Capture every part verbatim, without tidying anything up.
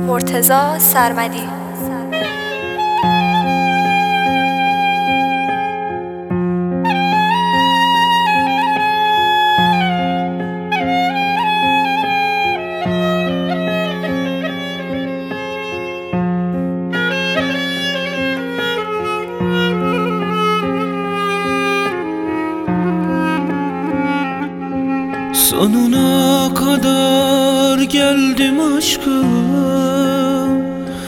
مرتضی سرمدی. Sonuna kadar geldim aşkım,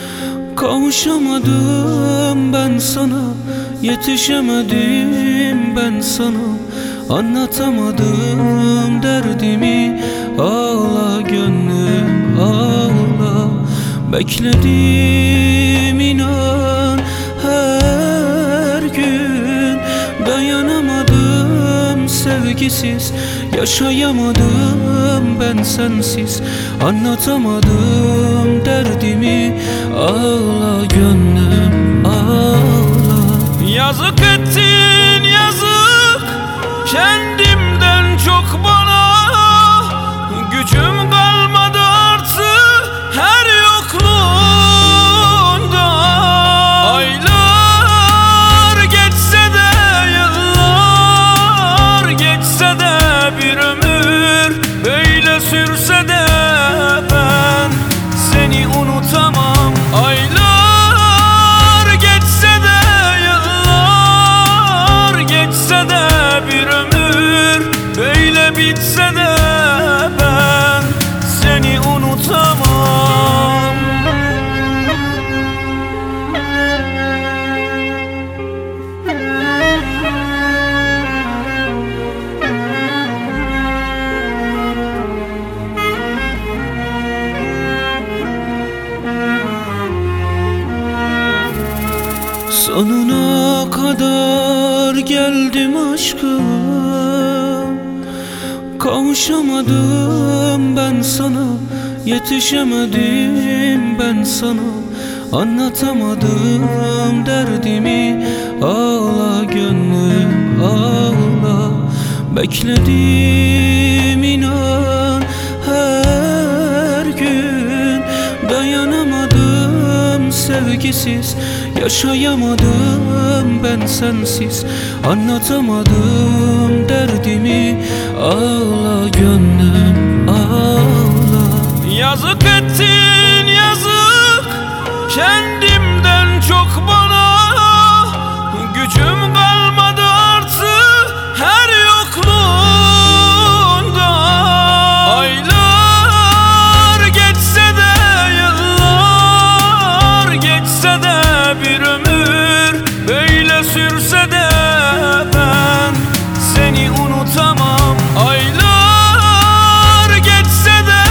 kavuşamadım ben sana, yetişemedim ben sana, anlatamadım derdimi. Ağla gönlüm ağla, bekledim inan her gün, dayanamadım sevgisiz, yaşayamadım ben sensiz, anlatamadım derdimi. Ağla gönlüm ağla. Yazık ettin yazık, kendimden çok bana, gücüm kalmadı artık her yokluğunda. Aylar geçse de yıllar geçse de bir ömür böyle sürse de ben seni unutamam. Aylar geçse de yıllar geçse de bir ömür böyle bitse de ben seni unutamam. Sonuna kadar geldim aşkım, kavuşamadım ben sana, yetişemedim ben sana, anlatamadım derdimi. Ağla gönlüm ağla, bekledim inan her gün, dayanamadım sevgisiz, yaşayamadım ben sensiz, anlatamadım derdimi. Ağla gönlüm ağla. Yazık ettin yazık, kendimden çok bana, gücüm kalmadı artık her yokluğunda. Aylar geçse de yıllar geçse de bir ömür böyle sürse de ben seni unutamam. Aylar geçse de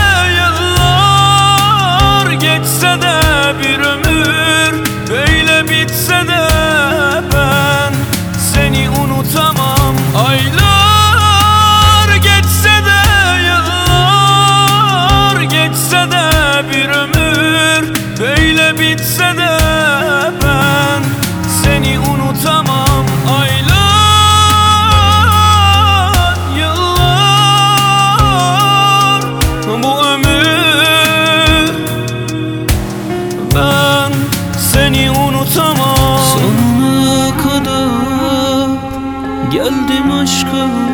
yıllar geçse de bir ömür böyle bitse de ben seni unutamam. Aylar geçse de yıllar geçse de bir ömür böyle bitse de ben seni unutamam. Aylar, yıllar, bu ömür ben seni unutamam. Sonuna kadar geldim aşkım,